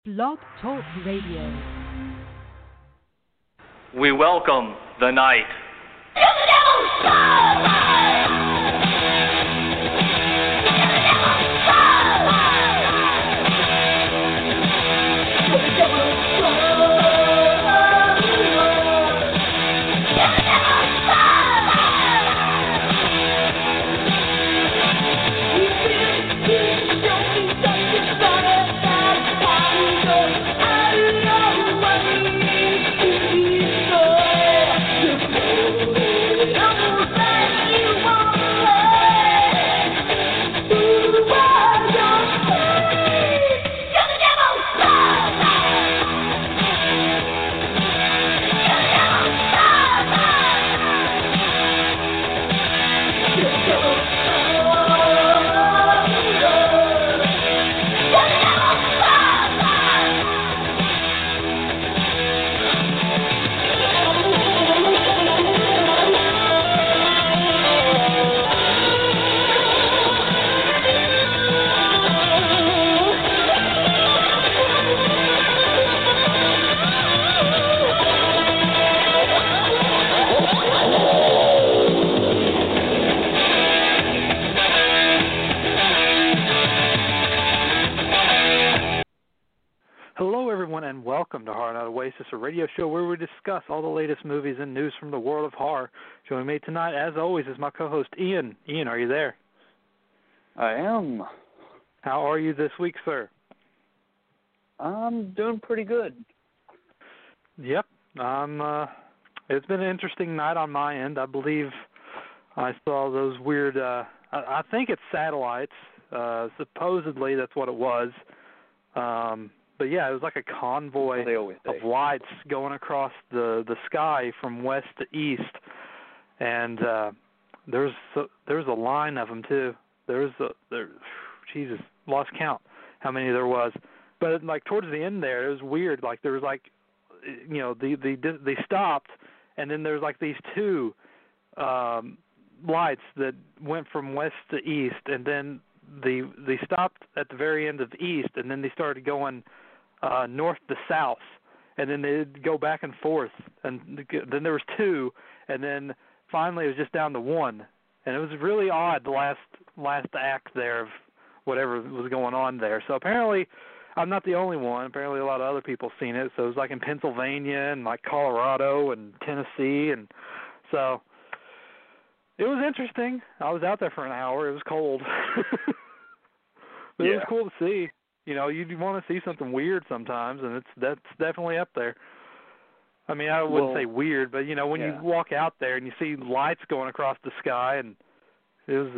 Blog Talk Radio. We welcome the night. Welcome to Horror Night Oasis, a radio show where we discuss all the latest movies and news from the world of horror. Joining me tonight, as always, is my co-host Ian. Ian, are you there? I am. How are you this week, sir? I'm doing pretty good. Yep. It's been an interesting night on my end. I believe I saw those weird, I think it's satellites. Supposedly that's what it was. But yeah, it was like a convoy of lights going across the sky from west to east, and there's a line of them too. Jesus, lost count how many there was. But like towards the end there, it was weird. Like there was like, you know, they stopped, and then there's like these two lights that went from west to east, and then they stopped at the very end of east, and then they started going north to south, and then they'd go back and forth, and then there was two, and then finally it was just down to one, and it was really odd, the last act there of whatever was going on there. So apparently I'm not the only one. Apparently a lot of other people seen it. So it was like in Pennsylvania and like Colorado and Tennessee, and so it was interesting. I was out there for an hour. It was cold. But It was cool to see. You know, you want to see something weird sometimes, and that's definitely up there. I mean, I wouldn't say weird, but, you know, when you walk out there and you see lights going across the sky, and it was,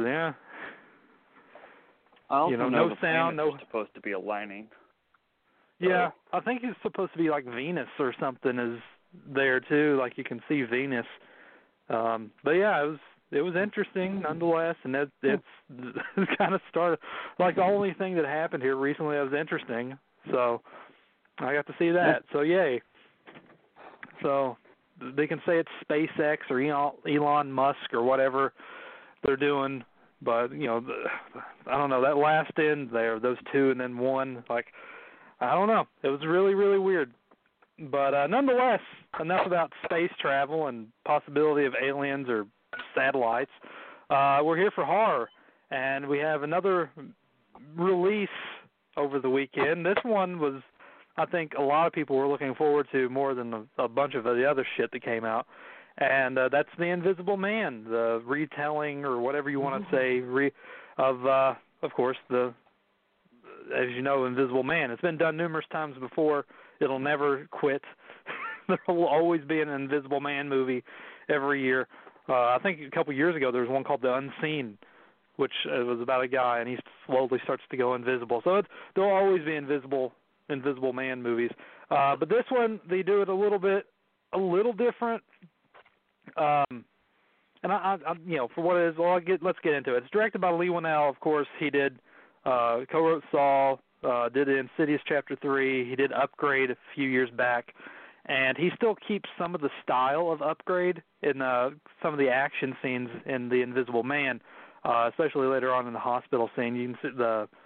I also no sound. No, supposed to be aligning. Yeah, I think it's supposed to be like Venus or something is there, too, like you can see Venus. But, yeah, it was interesting nonetheless, and it's kind of started like the only thing that happened here recently that was interesting. So I got to see that. So yay. So they can say it's SpaceX or Elon Musk or whatever they're doing, but you know, I don't know, that last end there, those two and then one, like I don't know. It was really, really weird. But nonetheless, enough about space travel and possibility of aliens or satellites. We're here for horror, and we have another release over the weekend. This one was, I think, a lot of people were looking forward to more than a bunch of the other shit that came out, and that's The Invisible Man, the retelling or whatever you want to say of course, as you know, Invisible Man. It's been done numerous times before. It'll never quit. There will always be an Invisible Man movie every year. I think a couple years ago there was one called The Unseen, which was about a guy, and he slowly starts to go invisible. So there'll always be Invisible Man movies. But this one, they do it a little different. And I you know, for what it is, let's get into it. It's directed by Leigh Whannell, of course. He did co-wrote Saw, did Insidious Chapter 3. He did Upgrade a few years back. And he still keeps some of the style of Upgrade in some of the action scenes in The Invisible Man, especially later on in the hospital scene. You can see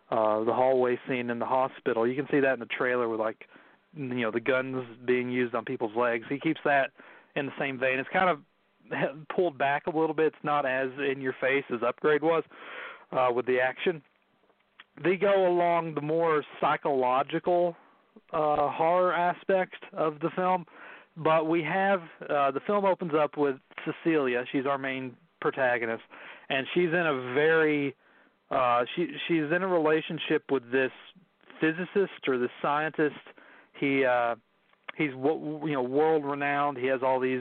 the hallway scene in the hospital. You can see that in the trailer with, like, the guns being used on people's legs. He keeps that in the same vein. It's kind of pulled back a little bit. It's not as in your face as Upgrade was with the action. They go along the more psychological horror aspect of the film, but we have the film opens up with Cecilia. She's our main protagonist, and she's in a very she's in a relationship with this physicist or this scientist. He's world renowned. He has all these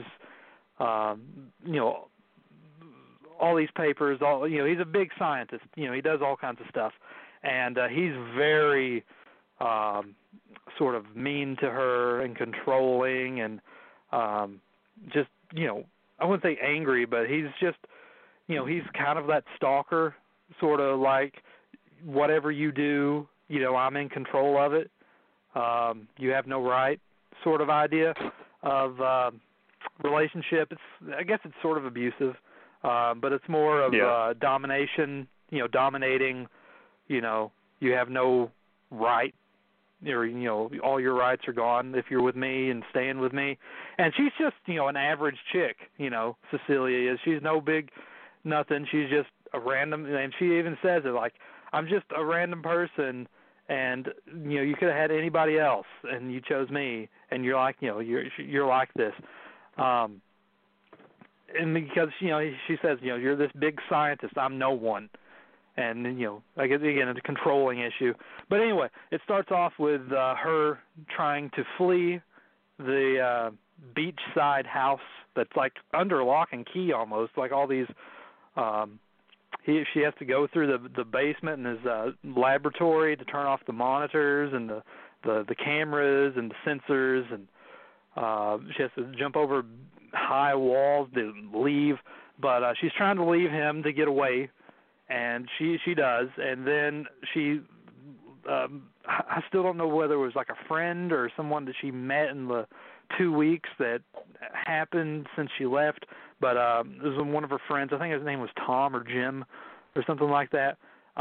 all these papers. He's a big scientist. He does all kinds of stuff, and he's very sort of mean to her and controlling, and just I wouldn't say angry, but he's just he's kind of that stalker, sort of like, whatever you do, I'm in control of it. You have no right, sort of idea of relationship. I guess it's sort of abusive, but it's more of domination. Dominating. You have no right, or all your rights are gone if you're with me and staying with me. And she's just an average chick. Cecilia is. She's no big nothing. She's just a random, and she even says it, like, I'm just a random person. And you could have had anybody else, and you chose me, and you're like, you're like this, and because she says, you're this big scientist, I'm no one, and I guess again it's a controlling issue. But anyway, it starts off with her trying to flee the beachside house that's like under lock and key almost, like all these. She has to go through the basement in his laboratory to turn off the monitors and the cameras and the sensors, and she has to jump over high walls to leave. But she's trying to leave him to get away, and she does. And then she, I still don't know whether it was like a friend or someone that she met in the 2 weeks that happened since she left. But it was one of her friends. I think his name was Tom or Jim or something like that.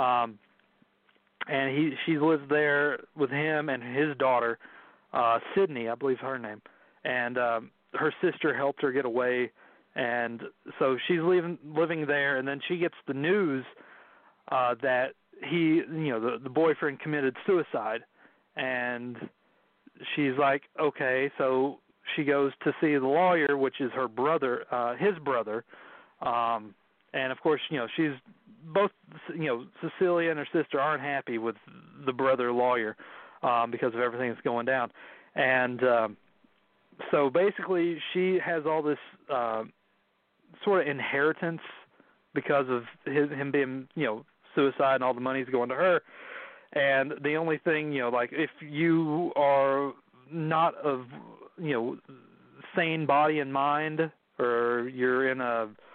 And she lives there with him and his daughter, Sydney, I believe her name. And her sister helped her get away. And so she's living there. And then she gets the news that he, the boyfriend committed suicide. And she's like, okay, so she goes to see the lawyer, which is her brother, his brother, and of course, she's both, Cecilia and her sister aren't happy with the brother lawyer because of everything that's going down, and so basically, she has all this sort of inheritance because of him being, suicide, and all the money's going to her. And the only thing, like, if you are not of, sane body and mind, or you're in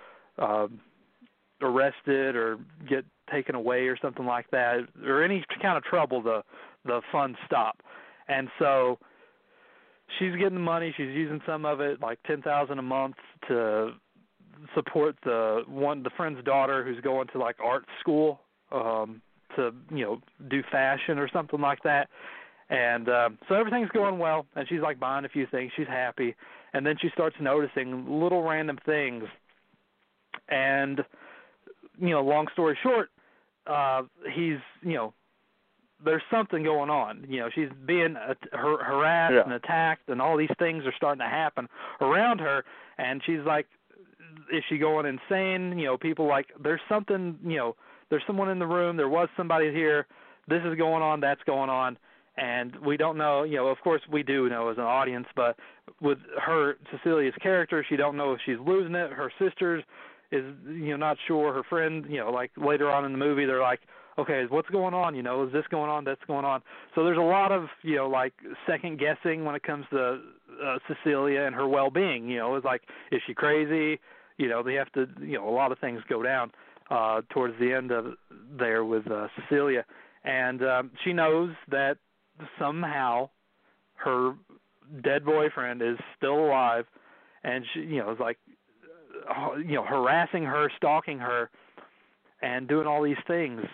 arrested or get taken away or something like that, or any kind of trouble, the funds stop. And so she's getting the money. She's using some of it, like $10,000 a month, to support the friend's daughter who's going to like art school. To do fashion or something like that, and so everything's going well, and she's like buying a few things. She's happy, and then she starts noticing little random things, and long story short, he's there's something going on. She's being harassed and attacked, and all these things are starting to happen around her, and she's like, is she going insane? People like, there's something, there's someone in the room, there was somebody here, this is going on, that's going on, and we don't know, of course we do know as an audience, but with her, Cecilia's character, she don't know if she's losing it. Her sister's is, not sure. Her friend, like later on in the movie, they're like, okay, what's going on, is this going on, that's going on. So there's a lot of, like second guessing when it comes to Cecilia and her well-being. It's like, is she crazy? They have to, a lot of things go down towards the end of there with Cecilia, and she knows that somehow her dead boyfriend is still alive, and she, is like, harassing her, stalking her, and doing all these things.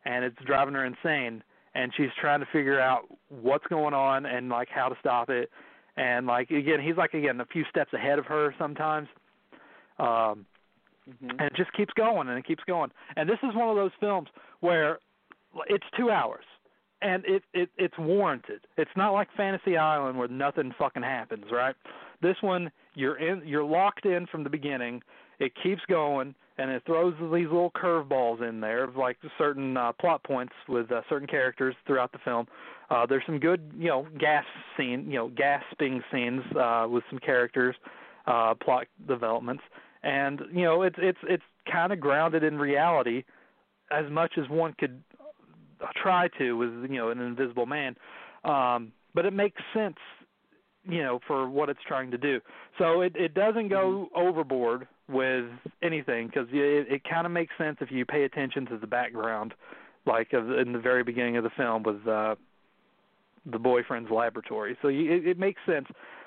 and it's driving her insane. And she's trying to figure out what's going on and like how to stop it. And like again, he's like again a few steps ahead of her sometimes. And it just keeps going and it keeps going. And this is one of those films where it's 2 hours and it's warranted. It's not like Fantasy Island where nothing fucking happens, right? This one you're locked in from the beginning. It keeps going and it throws these little curveballs in there of like certain plot points with certain characters throughout the film. There's some good, gasping scenes with some characters, plot developments. And it's kind of grounded in reality as much as one could try to with an Invisible Man, but it makes sense for what it's trying to do. So it doesn't go overboard with anything because it kind of makes sense if you pay attention to the background, like in the very beginning of the film with the boyfriend's laboratory. So it makes sense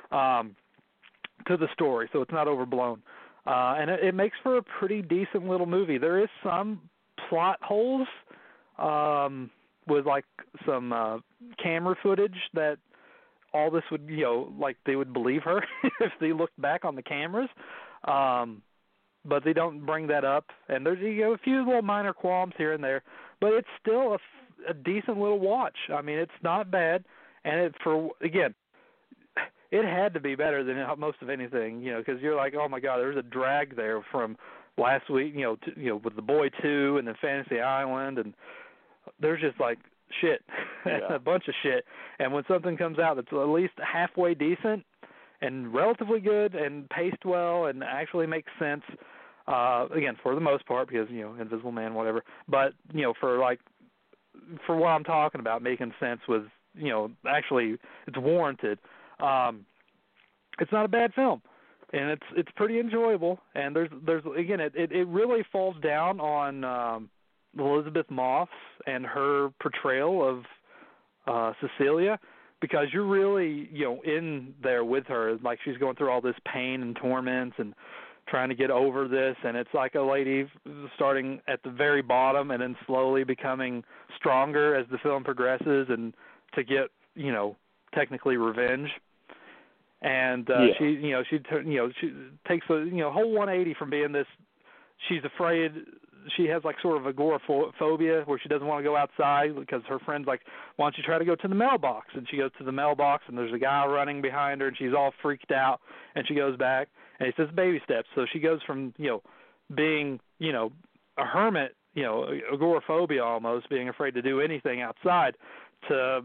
to the story, so it's not overblown. And it makes for a pretty decent little movie. There is some plot holes with like some camera footage that all this would, like they would believe her if they looked back on the cameras. But they don't bring that up. And there's a few little minor qualms here and there, but it's still a decent little watch. I mean, it's not bad. And it had to be better than most of anything, because you're like, oh my God, there's a drag there from last week, with The Boy 2 and then Fantasy Island, and there's just like shit, a bunch of shit. And when something comes out that's at least halfway decent and relatively good and paced well and actually makes sense, again, for the most part, because, Invisible Man, whatever, but, for what I'm talking about, making sense with, actually it's warranted. It's not a bad film, and it's pretty enjoyable. And there's again, it really falls down on Elizabeth Moss and her portrayal of Cecilia, because you're really in there with her, like she's going through all this pain and torments and trying to get over this, and it's like a lady starting at the very bottom and then slowly becoming stronger as the film progresses, and to get technically revenge. And she takes a whole 180 from being this. She's afraid. She has like sort of agoraphobia where she doesn't want to go outside because her friend's like, why don't you try to go to the mailbox? And she goes to the mailbox and there's a guy running behind her and she's all freaked out, and she goes back and he says baby steps. So she goes from being a hermit, agoraphobia almost, being afraid to do anything outside, to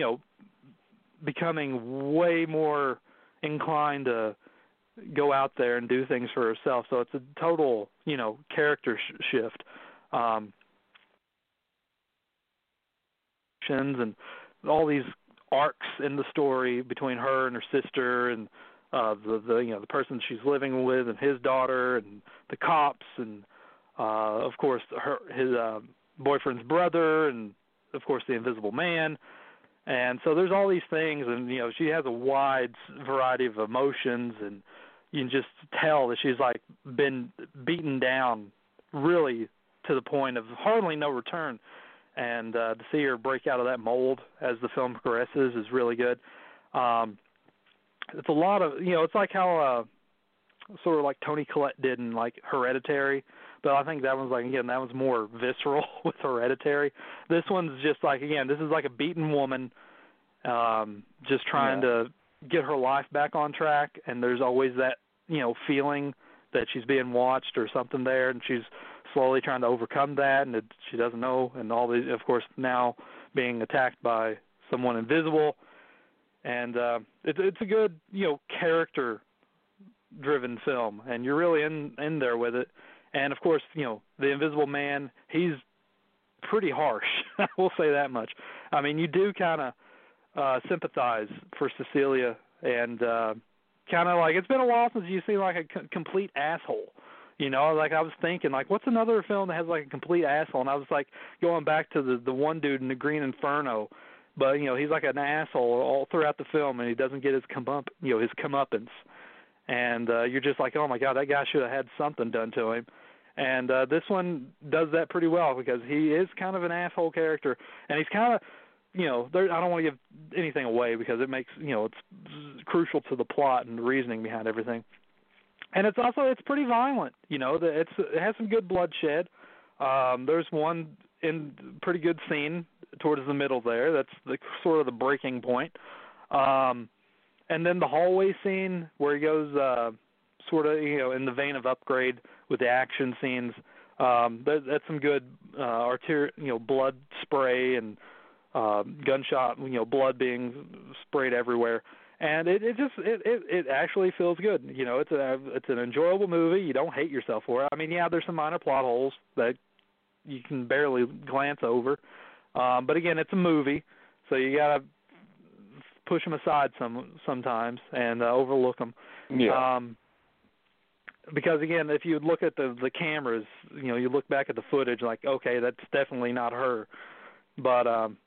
becoming way more inclined to go out there and do things for herself. So it's a total, character shift. And all these arcs in the story between her and her sister and the person she's living with and his daughter and the cops and of course his boyfriend's brother and of course the Invisible Man. And so there's all these things, and she has a wide variety of emotions, and you can just tell that she's like been beaten down really to the point of hardly no return. And to see her break out of that mold as the film progresses is really good. It's a lot of, it's like how sort of like Toni Collette did in like Hereditary, but I think that one's like, again, that was more visceral with Hereditary. This one's just like, again, this is like a beaten woman just trying to get her life back on track, and there's always that, feeling that she's being watched or something there, and she's slowly trying to overcome that, and she doesn't know, and all these, of course, now being attacked by someone invisible. And it's a good, character-driven film, and you're really in there with it. And, of course, the Invisible Man, he's pretty harsh. I will say that much. I mean, you do kind of sympathize for Cecilia, and kind of like, it's been a while since you've seen like a complete asshole. Like I was thinking, like, what's another film that has like a complete asshole? And I was like going back to the one dude in the Green Inferno, but he's like an asshole all throughout the film, and he doesn't get his comeuppance. And you're just like, oh my God, that guy should have had something done to him. And this one does that pretty well because he is kind of an asshole character, and he's kind of, I don't want to give anything away because it makes, it's crucial to the plot and the reasoning behind everything. And it's pretty violent, it has some good bloodshed. There's one pretty good scene towards the middle there. That's the sort of the breaking point. And then the hallway scene where he goes sort of, in the vein of Upgrade with the action scenes. That's some good blood spray and gunshot, blood being sprayed everywhere. And it actually feels good. It's an enjoyable movie. You don't hate yourself for it. I mean, yeah, there's some minor plot holes that you can barely glance over. But again, it's a movie, so you gotta push them aside sometimes and overlook them. Yeah. Because again, if you look at the cameras, you look back at the footage, like, okay, that's definitely not her. But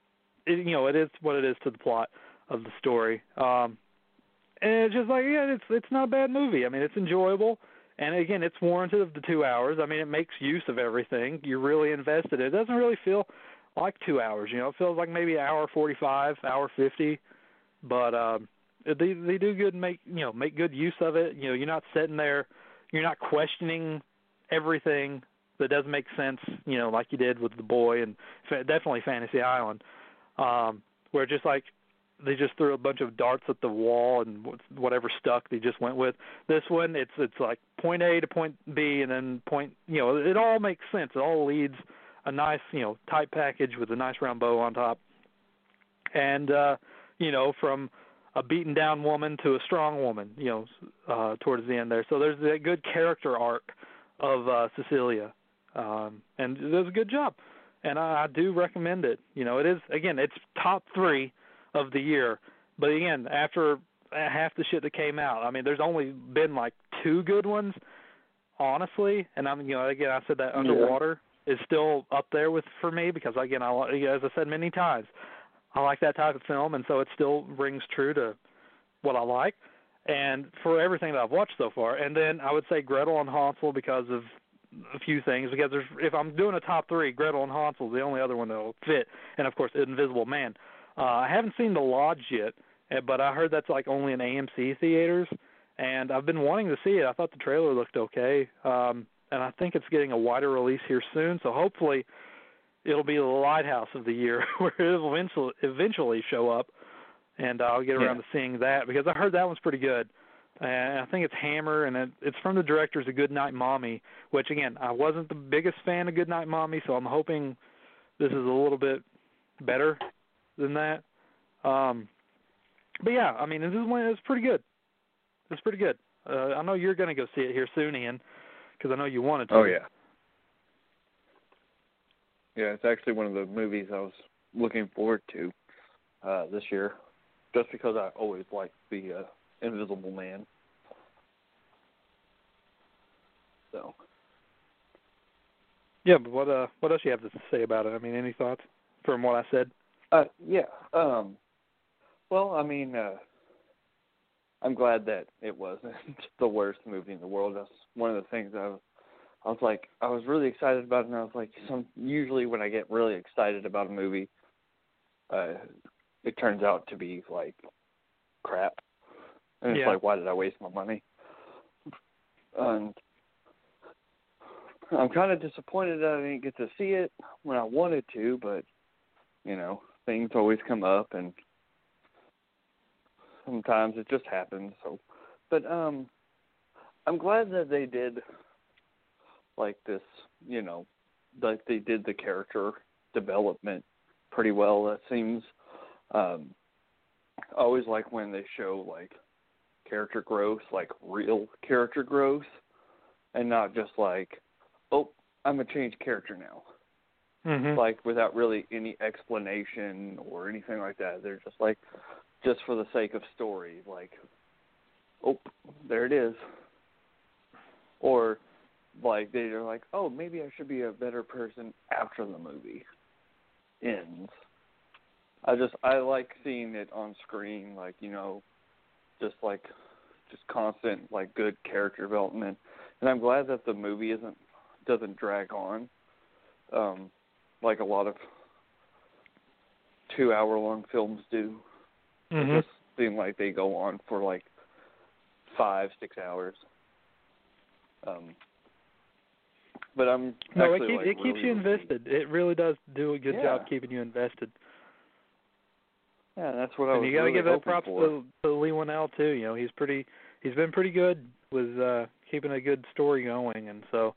it is what it is to the plot of the story. And it's just like, yeah, it's not a bad movie. I mean, it's enjoyable, and again, it's warranted of the 2 hours. I mean, it makes use of everything. You're really invested. It doesn't really feel like 2 hours. It feels like maybe hour 45, hour 50. But they do good, make good use of it. You're not sitting there, you're not questioning everything that doesn't make sense. Like you did with The Boy and definitely Fantasy Island, where just like they just threw a bunch of darts at the wall and whatever stuck they just went with. This one, it's like point A to point B and then point. It all makes sense. It all leads a nice tight package with a nice round bow on top. And from a beaten down woman to a strong woman, towards the end there. So there's a good character arc of Cecilia, and it does a good job. And I do recommend it. It is, again, it's top 3 of the year. But again, after half the shit that came out, I mean, there's only been like 2 good ones, honestly. And again, I said that Underwater is still up there for me because, again, as I said many times, I like that type of film, and so it still rings true to what I like, and for everything that I've watched so far. And then I would say Gretel and Hansel because of a few things, because if I'm doing a top 3, Gretel and Hansel is the only other one that will fit, and of course Invisible Man. I haven't seen The Lodge yet, but I heard that's like only in AMC theaters, and I've been wanting to see it. I thought the trailer looked okay, and I think it's getting a wider release here soon, so hopefully it'll be the lighthouse of the year where it'll eventually show up, and I'll get around to seeing that because I heard that one's pretty good. And I think it's Hammer, and it's from the directors of Goodnight Mommy, which, again, I wasn't the biggest fan of Goodnight Mommy, so I'm hoping this is a little bit better than that. But, yeah, I mean, this one is pretty good. It's pretty good. I know you're going to go see it here soon, Ian, because I know you wanted to. Oh, yeah. Yeah, it's actually one of the movies I was looking forward to this year, just because I always liked the Invisible Man. So. Yeah, but what else do you have to say about it? I mean, any thoughts from what I said? Yeah. Well, I mean, I'm glad that it wasn't the worst movie in the world. That's one of the things I was really excited about it, and I was like, usually when I get really excited about a movie, it turns out to be like crap. And it's like, why did I waste my money? And I'm kind of disappointed that I didn't get to see it when I wanted to, but, things always come up, and sometimes it just happens. So, but I'm glad that they did like this, like they did the character development pretty well. That seems, I always like when they show like character growth, like real character growth, and not just like, oh, I'm a changed character now. Mm-hmm. Like without really any explanation or anything like that. They're just like, just for the sake of story, like, oh, there it is. Or like they're like, oh, maybe I should be a better person after the movie ends. I like seeing it on screen, like, just constant, like, good character development. And I'm glad that the movie isn't doesn't drag on, like a lot of 2-hour-long films do. Mm-hmm. It just seem like they go on for like 5-6 hours. But I'm no, actually, it keeps you invested. It really does do a good job keeping you invested. Yeah, that's what I was. And you got to really give that hoping props for. to Leigh Whannell too. You know, he's been pretty good with keeping a good story going, and so,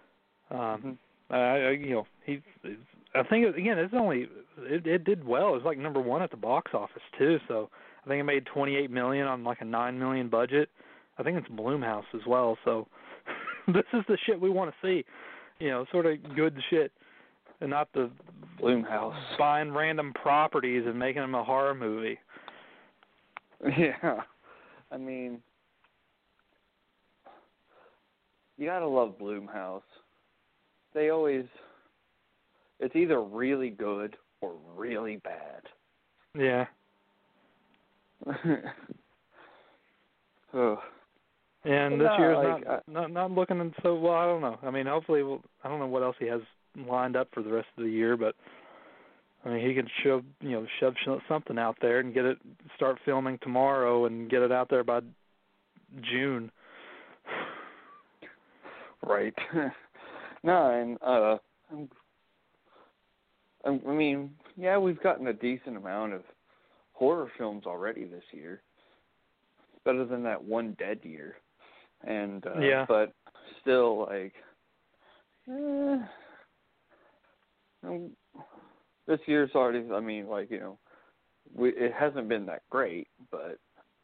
I think again, it did well. It was like number 1 at the box office too. So I think it made $28 million on like a $9 million budget. I think it's Blumhouse as well. So this is the shit we want to see. You know, sort of good shit. And not the Blumhouse buying random properties and making them a horror movie. Yeah, I mean, you gotta love Blumhouse. They always, it's either really good or really bad. Yeah. Ugh. And But this no, year's like, not looking so well. I don't know. I mean, hopefully, I don't know what else he has lined up for the rest of the year, but I mean, he can shove something out there and start filming tomorrow and get it out there by June. Right. No, and I mean, yeah, we've gotten a decent amount of horror films already this year. Better than that one dead year. And but still, like, this year's already. I mean, like, you know, it hasn't been that great, but.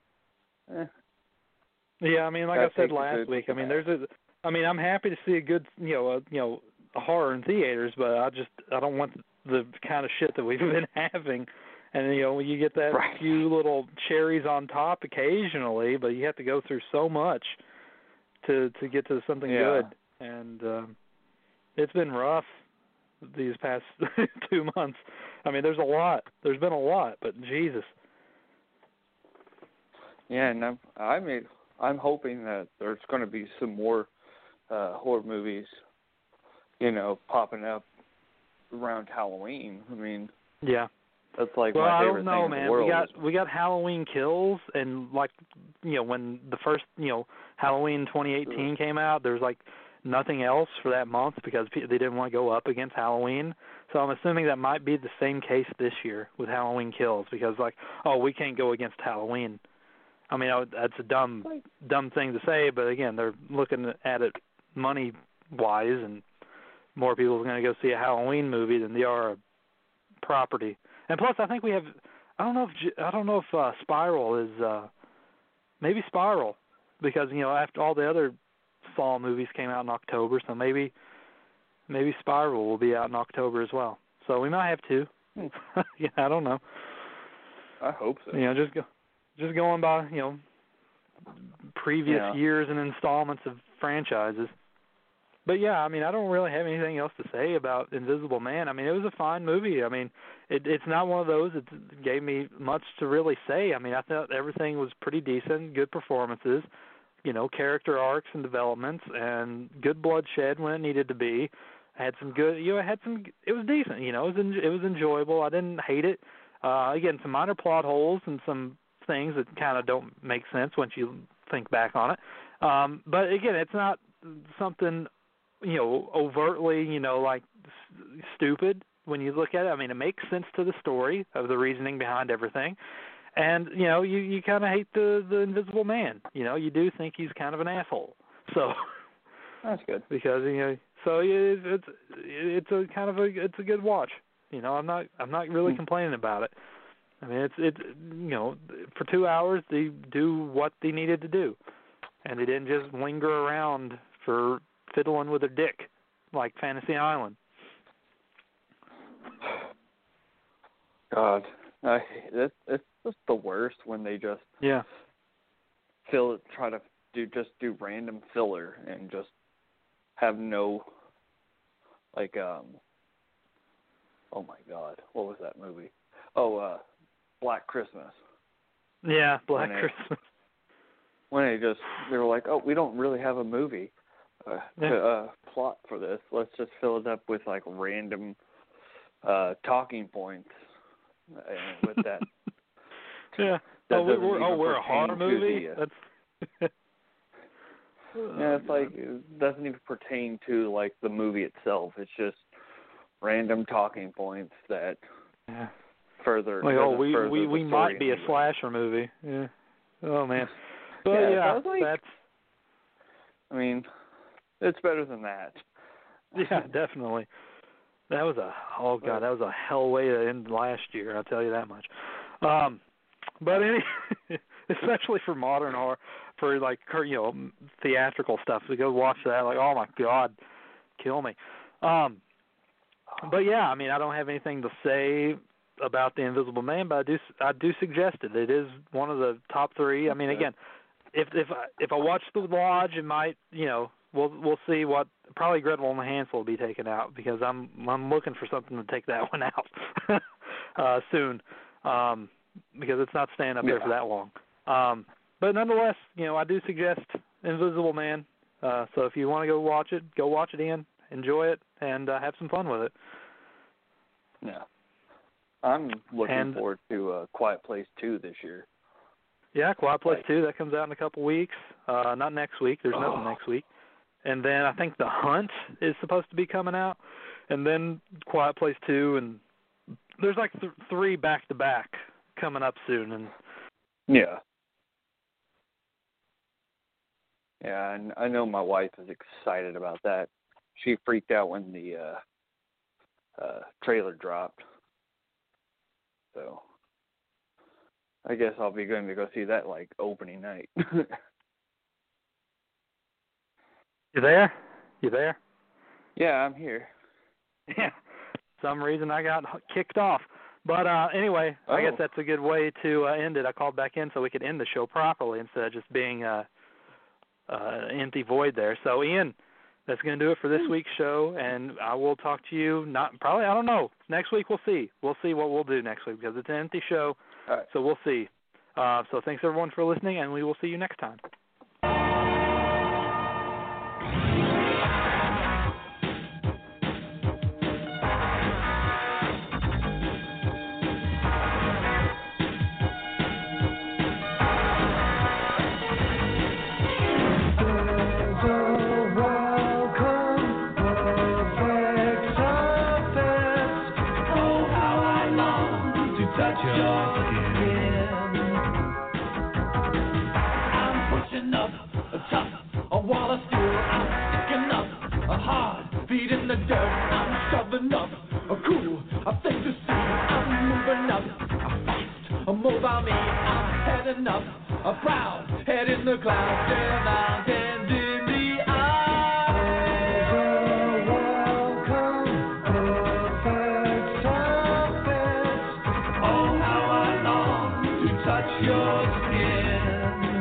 Yeah, I mean, like I said last week, I mean, I'm happy to see a good, a horror in theaters, but I don't want the kind of shit that we've been having. And, you get that few little cherries on top occasionally, but you have to go through so much to get to something good. And it's been rough these past 2 months. I mean, there's been a lot, but Jesus. Yeah, and I'm hoping that there's going to be some more horror movies, popping up around Halloween. I mean, yeah. That's like my favorite thing in the world. We got Halloween Kills, and when the first Halloween 2018 came out, there's like nothing else for that month because they didn't want to go up against Halloween. So I'm assuming that might be the same case this year with Halloween Kills because we can't go against Halloween. I mean, that's a dumb thing to say, but again, they're looking at it money wise, and more people are going to go see a Halloween movie than they are a property. And plus, I think we have. I don't know if Spiral is maybe Spiral because after all the other Saw movies came out in October, so maybe Spiral will be out in October as well. So we might have two. Yeah, I don't know. I hope so. Just going by previous years and installments of franchises. But yeah, I mean, I don't really have anything else to say about Invisible Man. I mean, it was a fine movie. I mean, it's not one of those that gave me much to really say. I mean, I thought everything was pretty decent, good performances, character arcs and developments, and good bloodshed when it needed to be. I had some good, it was decent, it was enjoyable. I didn't hate it. Again, some minor plot holes and some things that kind of don't make sense once you think back on it. But again, it's not something overtly, stupid when you look at it. I mean, it makes sense to the story of the reasoning behind everything. And, you kind of hate the Invisible Man. You do think he's kind of an asshole. So that's good. Because, so it's a good watch. I'm not really complaining about it. I mean, it's for 2 hours they do what they needed to do. And they didn't just linger around for fiddling with a dick like Fantasy Island. God, it's just the worst when they just try to do random filler and just have no oh my God, what was that movie? Black Christmas. Yeah, Black Christmas. When they were like, oh, we don't really have a movie. plot for this. Let's just fill it up with like random talking points, and with that. Yeah. We're a horror movie. That's. Yeah, it's like it doesn't even pertain to like the movie itself. It's just random talking points that further. Like, we might be a slasher movie. Yeah. Oh man. But that's. I mean, it's better than that. Yeah, definitely. That was that was a hell way to end last year. I'll tell you that much. But especially for modern horror, for like theatrical stuff, to go watch that, like, oh my God, kill me. But yeah, I mean, I don't have anything to say about The Invisible Man, but I do suggest it. It is one of the top 3. I mean, again, if I watch The Lodge, it might, we'll see what. Probably Gretel and Hansel will be taken out, because I'm looking for something to take that one out soon, because it's not staying up there for that long. But nonetheless, I do suggest Invisible Man. So if you want to go watch it again, enjoy it, and have some fun with it. Yeah. I'm looking forward to Quiet Place 2 this year. Yeah, Quiet Place 2, that comes out in a couple weeks. Not next week. There's nothing next week. And then I think The Hunt is supposed to be coming out. And then Quiet Place 2. And there's like 3 back-to-back coming up soon. And yeah. Yeah, and I know my wife is excited about that. She freaked out when the trailer dropped. So I guess I'll be going to go see that like opening night. You there? You there? Yeah, I'm here. Yeah. For some reason I got kicked off. But anyway, I guess that's a good way to end it. I called back in so we could end the show properly instead of just being an empty void there. So, Ian, that's going to do it for this week's show, and I will talk to you I don't know. Next week we'll see. We'll see what we'll do next week, because it's an empty show, so we'll see. So thanks, everyone, for listening, and we will see you next time. In the dirt, I'm shoving up a cool, a thing to see. I'm moving up, I'm fast, a mobile me. I'm heading up, a proud head in the clouds. Yeah, mountains in the eyes. Welcome, perfect surface. Oh, how I long to touch your skin.